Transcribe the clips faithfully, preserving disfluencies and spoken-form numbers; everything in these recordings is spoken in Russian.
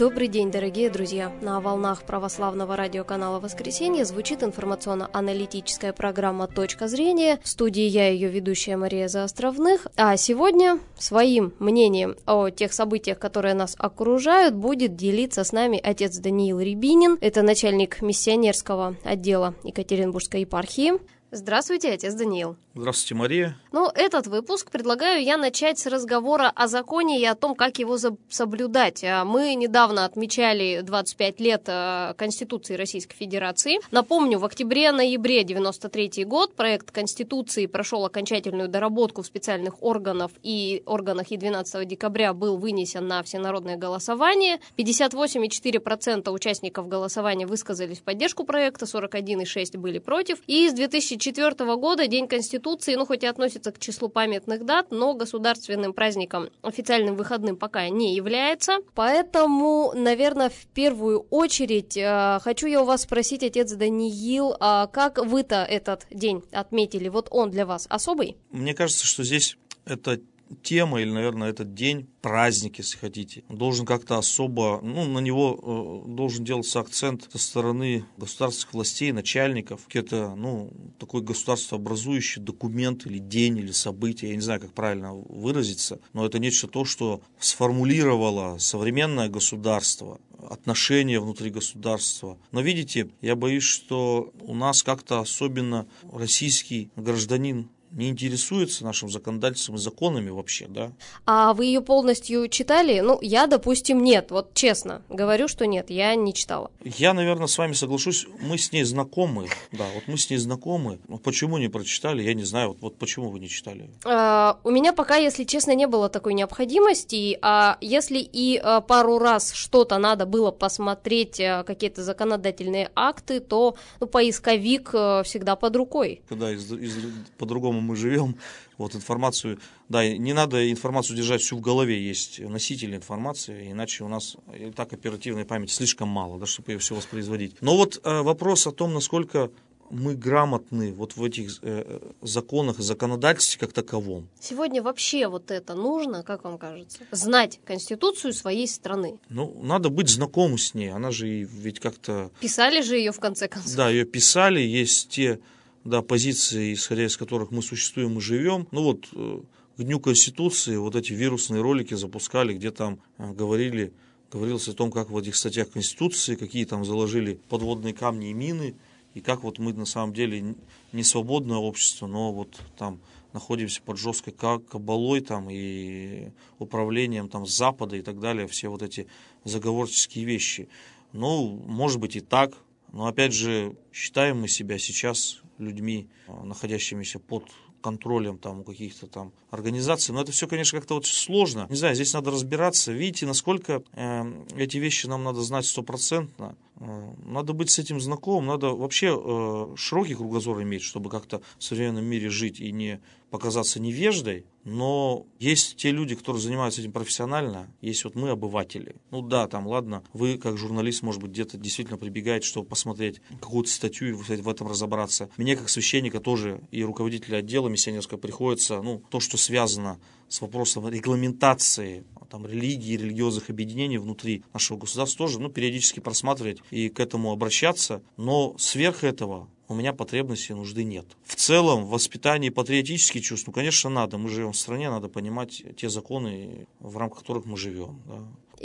Добрый день, дорогие друзья! На волнах православного радиоканала «Воскресенье» звучит информационно-аналитическая программа «Точка зрения». В студии я, ее ведущая Мария Заостровных. А сегодня своим мнением о тех событиях, которые нас окружают, будет делиться с нами отец Даниил Рябинин. Это начальник миссионерского отдела Екатеринбургской епархии. Здравствуйте, отец Даниил. Здравствуйте, Мария. Ну, этот выпуск предлагаю я начать с разговора о законе и о том, как его соблюдать. Мы недавно отмечали двадцать пять лет Конституции Российской Федерации. Напомню, в октябре-ноябре девяносто третий год проект Конституции прошел окончательную доработку в специальных органах и органах и двенадцатого декабря был вынесен на всенародное голосование. пятьдесят восемь целых четыре десятых процента участников голосования высказались в поддержку проекта, сорок один целых шесть десятых процента были против. И с две тысячи четвёртого года День Конституции, ну хоть и относится к числу памятных дат, но государственным праздником, официальным выходным пока не является. Поэтому, наверное, в первую очередь э, хочу я у вас спросить, отец Даниил, э, как вы-то этот день отметили? Вот он для вас особый? Мне кажется, что здесь эта тема, или, наверное, этот день, праздник, если хотите, должен как-то особо, ну, на него э, должен делаться акцент со стороны государственных властей, начальников. Это, ну, такой государствообразующий документ или день, или событие, я не знаю, как правильно выразиться, но это нечто то, что сформулировало современное государство, отношения внутри государства. Но видите, я боюсь, что у нас как-то особенно российский гражданин не интересуется нашим законодательством и законами вообще, да? А вы ее полностью читали? Ну, я, допустим, нет. Вот честно говорю, что нет, я не читала. Я, наверное, с вами соглашусь. Мы с ней знакомы. Да, вот мы с ней знакомы. Но почему не прочитали, я не знаю. Вот, вот почему вы не читали? А, у меня пока, если честно, не было такой необходимости. А если и а, пару раз что-то надо было посмотреть, а, какие-то законодательные акты, то ну, поисковик а, всегда под рукой. Когда из, из, по-другому мы живем, вот информацию, да, не надо информацию держать всю в голове, есть носители информации, иначе у нас и так оперативной памяти слишком мало, да, чтобы ее все воспроизводить. Но вот э, вопрос о том, насколько мы грамотны вот в этих э, законах и законодательстве как таковом. Сегодня вообще вот это нужно, как вам кажется? Знать Конституцию своей страны. Ну, надо быть знакомым с ней, она же ведь как-то... Писали же ее в конце концов. Да, ее писали, есть те... Да, позиции, исходя из которых мы существуем и живем. Ну вот, э, к Дню Конституции вот эти вирусные ролики запускали, где там э, говорили, говорилось о том, как в этих статьях Конституции, какие там заложили подводные камни и мины, и как вот мы на самом деле не свободное общество, но вот там находимся под жесткой кабалой там и управлением там с Запада и так далее, все вот эти заговорческие вещи. Ну, может быть и так, но опять же, считаем мы себя сейчас людьми, находящимися под контролем там, у каких-то там организаций. Но это все, конечно, как-то вот сложно. Не знаю, здесь надо разбираться. Видите, насколько э, эти вещи нам надо знать стопроцентно. Э, надо быть с этим знакомым. Надо вообще э, широкий кругозор иметь, чтобы как-то в современном мире жить и не показаться невеждой. Но есть те люди, которые занимаются этим профессионально. Есть вот мы, обыватели. Ну да, там, ладно, вы как журналист, может быть, где-то действительно прибегаете, чтобы посмотреть какую-то статью и в этом разобраться. Мне, как священника, тоже и руководителя отдела миссионерского приходится, ну, то, что связано с вопросом регламентации там, религии, религиозных объединений внутри нашего государства, тоже, ну, периодически просматривать и к этому обращаться. Но сверх этого у меня потребности и нужды нет. В целом, в воспитании патриотических чувств, ну, конечно, надо. Мы живем в стране, надо понимать те законы, в рамках которых мы живем. Да.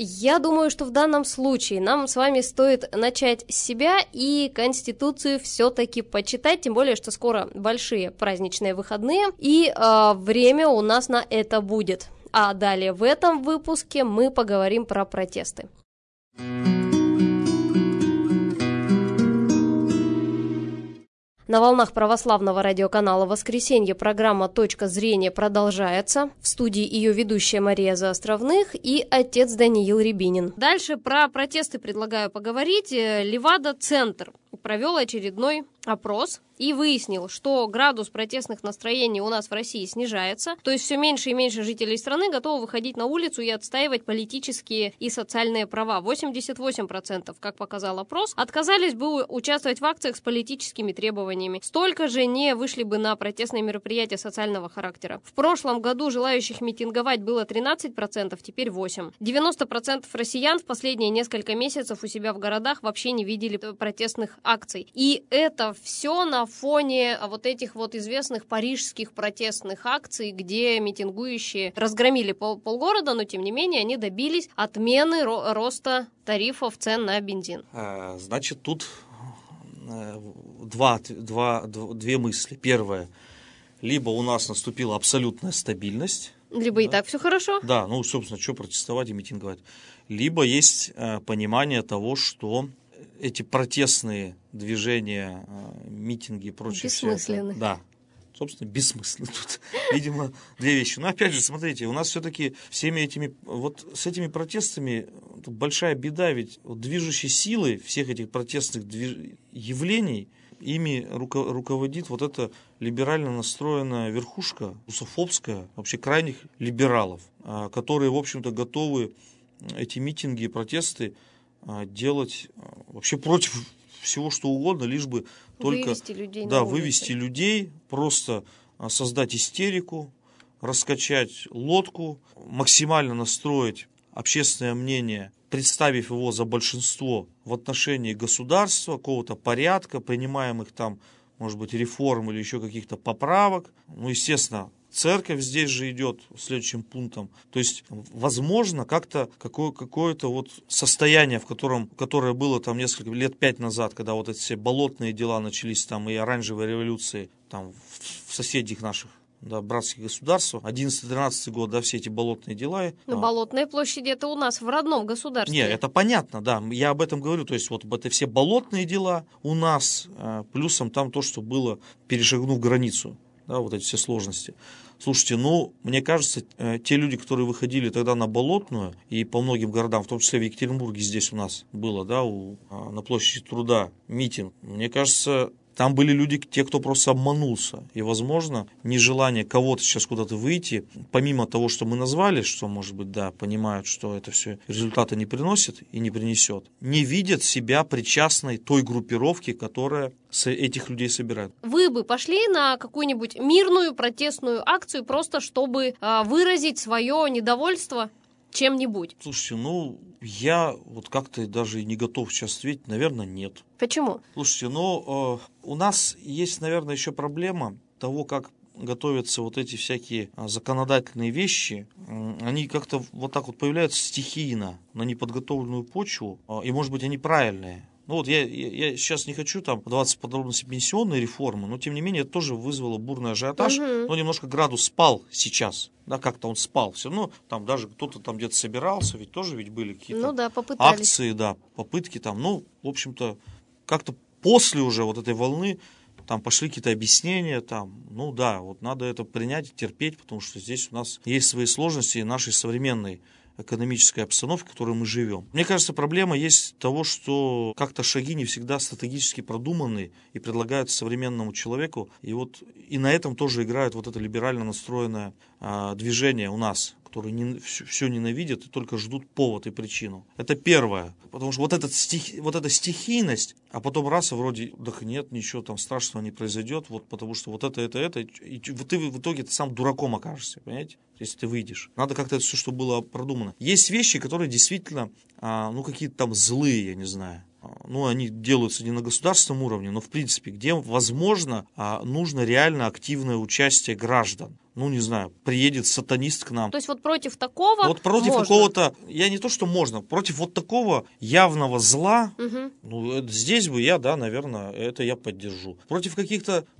Я думаю, что в данном случае нам с вами стоит начать с себя и Конституцию все-таки почитать, тем более, что скоро большие праздничные выходные, и э, время у нас на это будет. А далее в этом выпуске мы поговорим про протесты. На волнах православного радиоканала «Воскресенье» программа «Точка зрения» продолжается. В студии ее ведущая Мария Заостровных и отец Даниил Рябинин. Дальше про протесты предлагаю поговорить. Левада-центр провел очередной опрос и выяснил, что градус протестных настроений у нас в России снижается, то есть все меньше и меньше жителей страны готовы выходить на улицу и отстаивать политические и социальные права. восемьдесят восемь процентов, как показал опрос, отказались бы участвовать в акциях с политическими требованиями. Столько же не вышли бы на протестные мероприятия социального характера. В прошлом году желающих митинговать было тринадцать процентов, теперь восемь процентов. девяносто процентов россиян в последние несколько месяцев у себя в городах вообще не видели протестных акций. И это все на фоне вот этих вот известных парижских протестных акций, где митингующие разгромили пол полгорода, но тем не менее они добились отмены ро роста тарифов цен на бензин. Значит, тут два, два, две мысли. Первое. Либо у нас наступила абсолютная стабильность. Либо да. и так все хорошо. Да, ну, собственно, что протестовать и митинговать. Либо есть понимание того, что эти протестные движения, митинги и прочее. Бессмысленны. Это, да, собственно, бессмысленно тут. Видимо, две вещи. Но опять же, смотрите, у нас все-таки всеми этими, вот с этими протестами большая беда, ведь вот движущей силой всех этих протестных движ... явлений ими руко... руководит вот эта либерально настроенная верхушка, русофобская, вообще крайних либералов, которые, в общем-то, готовы эти митинги и протесты делать вообще против всего, что угодно, лишь бы только вывести людей, да, на вывести людей, просто создать истерику, раскачать лодку, максимально настроить общественное мнение, представив его за большинство в отношении государства, какого-то порядка, принимаемых там, может быть, реформ или еще каких-то поправок. Ну, естественно, церковь здесь же идет следующим пунктом. То есть, возможно, как-то какое- какое-то вот состояние, в котором, которое было там несколько лет пять назад, когда вот эти все болотные дела начались там и оранжевые революции там в, в соседних наших, да, братских государств, одиннадцатый-тринадцатый год, да, все эти болотные дела. Но а, болотные площади это у нас в родном государстве. Не, это понятно, да, я об этом говорю, то есть вот это все болотные дела у нас, плюсом там то, что было, перешагнув границу. Да, вот эти все сложности. Слушайте, ну, мне кажется, те люди, которые выходили тогда на Болотную, и по многим городам, в том числе в Екатеринбурге здесь у нас было, да, у, на площади Труда митинг, мне кажется, там были люди, те, кто просто обманулся. И, возможно, нежелание кого-то сейчас куда-то выйти, помимо того, что мы назвали, что, может быть, да, понимают, что это все результата не приносит и не принесет, не видят себя причастной той группировке, которая этих людей собирает. Вы бы пошли на какую-нибудь мирную протестную акцию, просто чтобы э, выразить свое недовольство чем-нибудь? Слушайте, ну, я вот как-то даже и не готов сейчас ответить, наверное, нет. Почему? Слушайте, ну, э, у нас есть, наверное, еще проблема того, как готовятся вот эти всякие законодательные вещи. Они как-то вот так вот появляются стихийно на неподготовленную почву, и, может быть, они правильные. Ну вот я, я, я сейчас не хочу там вдаваться в подробности пенсионной реформы, но тем не менее это тоже вызвало бурный ажиотаж, угу. Но немножко градус спал сейчас, да, как-то он спал, все равно там даже кто-то там где-то собирался, ведь тоже ведь были какие-то ну да, акции, да, попытки там, ну, в общем-то, как-то после уже вот этой волны там пошли какие-то объяснения, там, ну да, вот надо это принять, терпеть, потому что здесь у нас есть свои сложности нашей современной экономической обстановки, в которой мы живем. Мне кажется, проблема есть того, что как-то шаги не всегда стратегически продуманы и предлагаются современному человеку. И вот и на этом тоже играет вот это либерально настроенное а, движение у нас, которые не, все, все ненавидят и только ждут повод и причину. Это первое. Потому что вот, этот стих, вот эта стихийность, а потом раз, и вроде, да нет, ничего там страшного не произойдет, вот потому что вот это, это, это, и ты в итоге ты сам дураком окажешься, понимаете, если ты выйдешь. Надо как-то это все, чтобы было продумано. Есть вещи, которые действительно, а, ну, какие-то там злые, я не знаю. Ну, они делаются не на государственном уровне, но в принципе, где, возможно, а, нужно реально активное участие граждан. Ну, не знаю, приедет сатанист к нам. То есть вот против такого Вот против можно. какого-то, я не то, что можно, против вот такого явного зла, угу. Ну, это, здесь бы я, да, наверное, это я поддержу. Против каких-то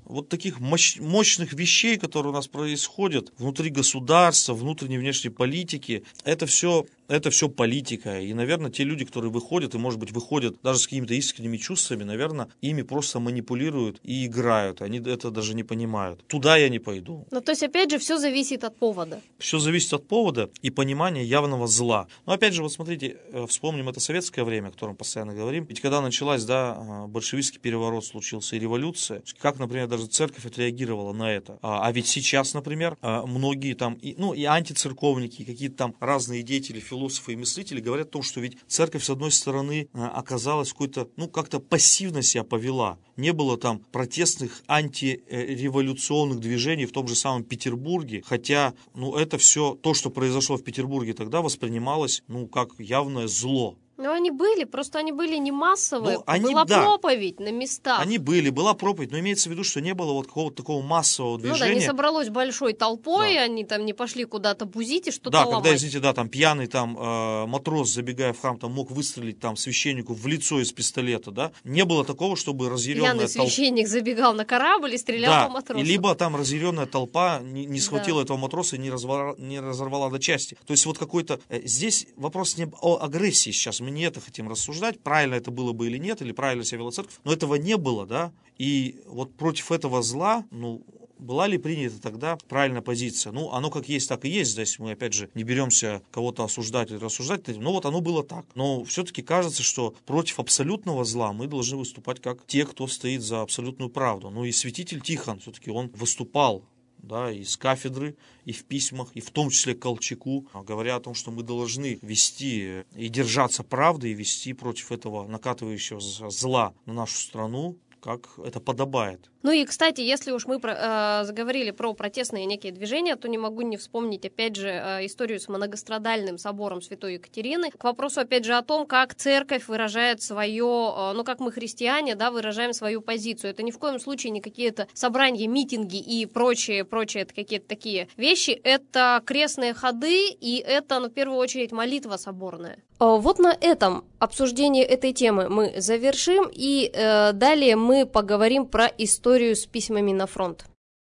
вот таких мощ, мощных вещей, которые у нас происходят внутри государства, внутренней и внешней политики, это все, это все политика. И, наверное, те люди, которые выходят, и, может быть, выходят даже с какими-то искренними чувствами, наверное, ими просто манипулируют и играют. Они это даже не понимают. Туда я не пойду. Ну, то есть, опять же, все зависит от повода. Все зависит от повода и понимания явного зла. Но, опять же, вот смотрите, вспомним это советское время, о котором постоянно говорим. Ведь когда началась, да, большевистский переворот случился и революция, как, например, даже церковь отреагировала на это. А, а ведь сейчас, например, многие там, и, ну, и антицерковники, и какие-то там разные деятели, философы и мыслители говорят о том, что ведь церковь, с одной стороны, оказалась какой-то, ну, как-то пассивно себя повела. Не было там протестных антиреволюционных движений в том же самом Петербурге, хотя, ну, это все, то, что произошло в Петербурге тогда, воспринималось, ну, как явное зло. Ну, они были, просто они были не массовые, ну, они, была да, проповедь на местах. Они были, была проповедь, но имеется в виду, что не было вот какого-то такого массового движения. Ну да, не собралось большой толпой, да. Они там не пошли куда-то бузить и что-то да, ломать. Да, когда, извините, да, там пьяный там э, матрос, забегая в храм, там мог выстрелить там священнику в лицо из пистолета, да. Не было такого, чтобы разъяренная толпа... Пьяный священник забегал на корабль и стрелял да, по матросу. И либо там разъяренная толпа не, не схватила да. этого матроса и не, развора... не разорвала до части. То есть вот какой-то... Здесь вопрос не о агрессии сейчас, мы не это хотим рассуждать. Правильно это было бы или нет, или правильно себя вела церковь, но этого не было, да, и вот против этого зла, ну, была ли принята тогда правильная позиция? Ну, оно как есть, так и есть, здесь мы, опять же, не беремся кого-то осуждать или рассуждать, но вот оно было так. Но все-таки кажется, что против абсолютного зла мы должны выступать как те, кто стоит за абсолютную правду. Ну и святитель Тихон, все-таки он выступал, да, и с кафедры, и в письмах, и в том числе к Колчаку, говоря о том, что мы должны вести и держаться правды, и вести против этого накатывающего зла на нашу страну, как это подобает. Ну и, кстати, если уж мы про, э, заговорили про протестные некие движения, то не могу не вспомнить, опять же, э, историю с многострадальным собором Святой Екатерины. К вопросу, опять же, о том, как церковь выражает свое, э, ну, как мы, христиане, да, выражаем свою позицию. Это ни в коем случае не какие-то собрания, митинги и прочие, прочие это какие-то такие вещи. Это крестные ходы, и это, ну, в первую очередь, молитва соборная. Вот на этом обсуждение этой темы мы завершим, и э, далее мы поговорим про историю с письмами на фронт.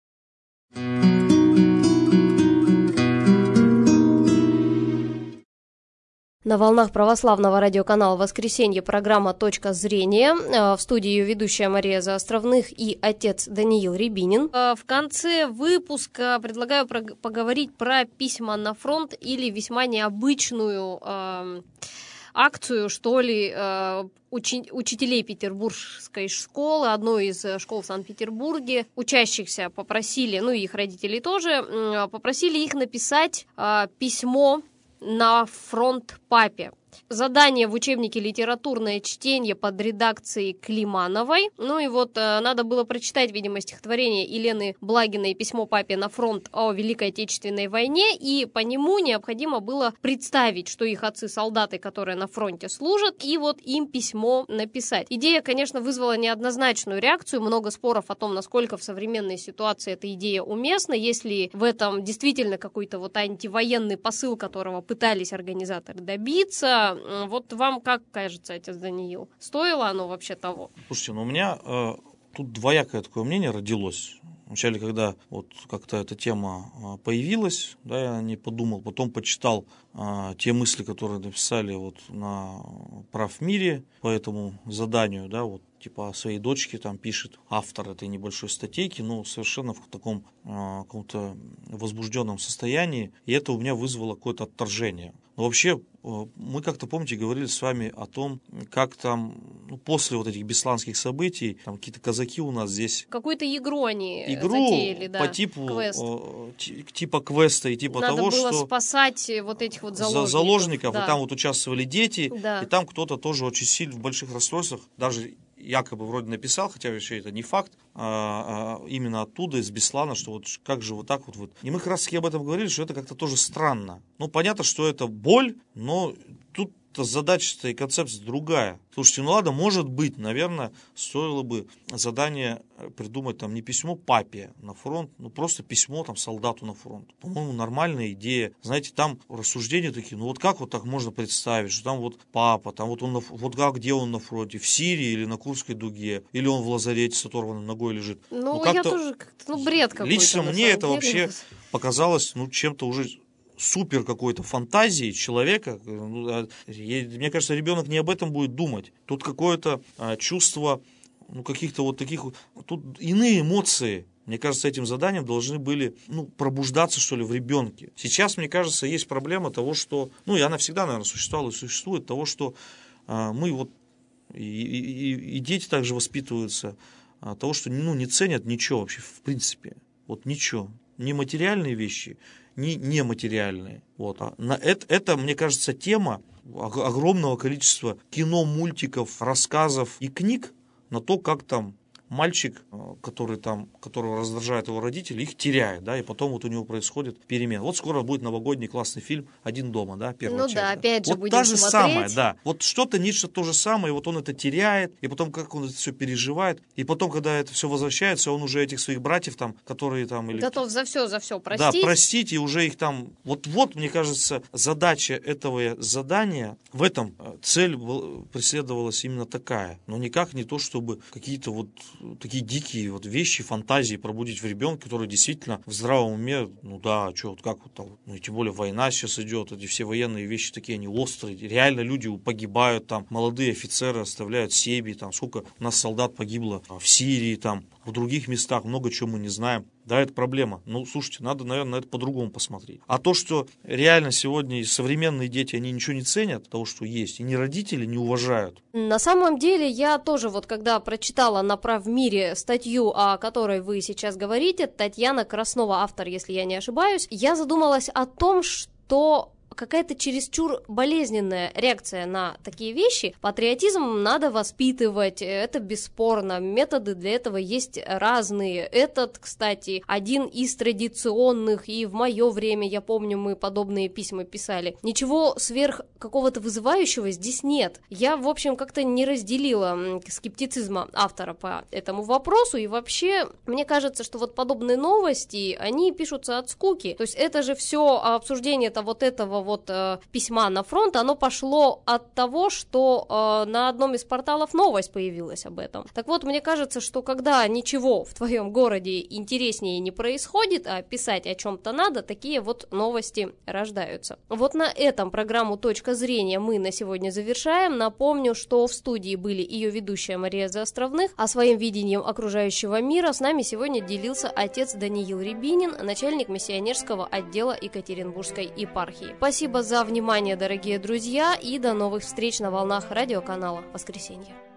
На волнах православного радиоканала «Воскресенье» программа «Точка зрения». В студии ее ведущая Мария Заостровных и отец Даниил Рябинин. В конце выпуска предлагаю поговорить про письма на фронт или весьма необычную э, акцию, что ли, э, учи- учителей Петербургской школы, одной из школ в Санкт-Петербурге. Учащихся попросили, ну и их родителей тоже, э, попросили их написать э, письмо на фронт папе. Задание в учебнике «Литературное чтение» под редакцией Климановой. Ну и вот э, надо было прочитать, видимо, стихотворение Елены Благиной «Письмо папе на фронт о Великой Отечественной войне», и по нему необходимо было представить, что их отцы-солдаты, которые на фронте служат, и вот им письмо написать. Идея, конечно, вызвала неоднозначную реакцию, много споров о том, насколько в современной ситуации эта идея уместна, если в этом действительно какой-то вот антивоенный посыл, которого пытались организаторы добиться. Вот вам как кажется, отец Даниил, стоило оно вообще того? Слушайте, ну у меня э, тут двоякое такое мнение родилось. Вначале, когда вот как-то эта тема появилась, да, я не подумал, потом почитал э, те мысли, которые написали вот на Правмире по этому заданию, да, вот типа о своей дочке там пишет автор этой небольшой статейки, но совершенно в таком э, каком-то возбужденном состоянии, и это у меня вызвало какое-то отторжение. Но вообще, мы как-то, помните, говорили с вами о том, как там, ну, после вот этих бесланских событий, там какие-то казаки у нас здесь... Какую-то игру они игру затеяли, да, по типу квест. Типа квеста и типа Надо того, было что... спасать вот этих вот заложников. заложников да. И там вот участвовали дети, да. И там кто-то тоже очень сильно в больших расстройствах, даже... якобы вроде написал, хотя вообще это не факт, а, а именно оттуда, из Беслана, что вот как же вот так вот, вот. И мы как раз таки об этом говорили, что это как-то тоже странно. Ну, понятно, что это боль, но тут задача-то и концепция другая. Слушайте, ну ладно, может быть, наверное, стоило бы задание придумать там не письмо папе на фронт, ну просто письмо там солдату на фронт. По-моему, нормальная идея. Знаете, там рассуждения такие, ну вот как вот так можно представить, что там вот папа, там вот он, на, вот как, где он на фронте, в Сирии или на Курской дуге, или он в лазарете с оторванной ногой лежит. Ну, ну я тоже как-то, ну бред какой-то. Лично мне это деле. вообще показалось, ну, чем-то уже супер какой-то фантазии человека. Мне кажется, ребенок не об этом будет думать. Тут какое-то а, чувство, ну, каких-то вот таких, тут иные эмоции. Мне кажется, этим заданием должны были, ну, пробуждаться, что ли, в ребенке. Сейчас, мне кажется, есть проблема того, что, ну, и она всегда, наверное, существовала и существует, того, что а, мы вот, и, и, и дети также воспитываются, а, того, что, ну, не ценят ничего вообще, в принципе. Вот ничего. Ни материальные вещи, ни нематериальные. Вот. А на это, это, мне кажется, тема огромного количества кино, мультиков, рассказов и книг на то, как там мальчик, который там, которого раздражают его родители, их теряет, да, и потом вот у него происходит перемена. Вот скоро будет новогодний классный фильм «Один дома», да, первая ну часть. Ну да, опять же вот будем та же смотреть. самая, да. Вот что-то, нечто то же самое, и вот он это теряет, и потом как он это все переживает, и потом, когда это все возвращается, он уже этих своих братьев там, которые там... Или... Готов за все, за все простить. Да, простить, и уже их там... Вот-вот, мне кажется, задача этого задания, в этом цель преследовалась именно такая, но никак не то, чтобы какие-то вот такие дикие вот вещи, фантазии пробудить в ребенке, который действительно в здравом уме, ну да, что вот как вот там, ну и тем более война сейчас идет, эти все военные вещи такие, они острые, реально люди погибают там, молодые офицеры оставляют семьи, там сколько у нас солдат погибло в Сирии, там, в других местах, много чего мы не знаем. Да, это проблема. Ну, слушайте, надо, наверное, на это по-другому посмотреть. А то, что реально сегодня современные дети, они ничего не ценят, того, что есть, и ни родители не уважают. На самом деле, я тоже вот когда прочитала на Правмире статью, о которой вы сейчас говорите, Татьяна Краснова, автор, если я не ошибаюсь, я задумалась о том, что... какая-то чересчур болезненная реакция на такие вещи. Патриотизм надо воспитывать, это бесспорно. Методы для этого есть разные. Этот, кстати, один из традиционных, и в мое время, я помню, мы подобные письма писали. Ничего сверх какого-то вызывающего здесь нет. Я, в общем, как-то не разделила скептицизма автора по этому вопросу, и вообще, мне кажется, что вот подобные новости, они пишутся от скуки. То есть это же все обсуждение-то вот этого вот э, письма на фронт, оно пошло от того, что э, на одном из порталов новость появилась об этом. Так вот, мне кажется, что когда ничего в твоем городе интереснее не происходит, а писать о чем-то надо, такие вот новости рождаются. Вот на этом программу «Точка зрения» мы на сегодня завершаем. Напомню, что в студии были ее ведущая Мария Заостровных, а своим видением окружающего мира с нами сегодня делился отец Даниил Рябинин, начальник миссионерского отдела Екатеринбургской епархии. Спасибо за внимание, дорогие друзья, и до новых встреч на волнах радиоканала «Воскресенье».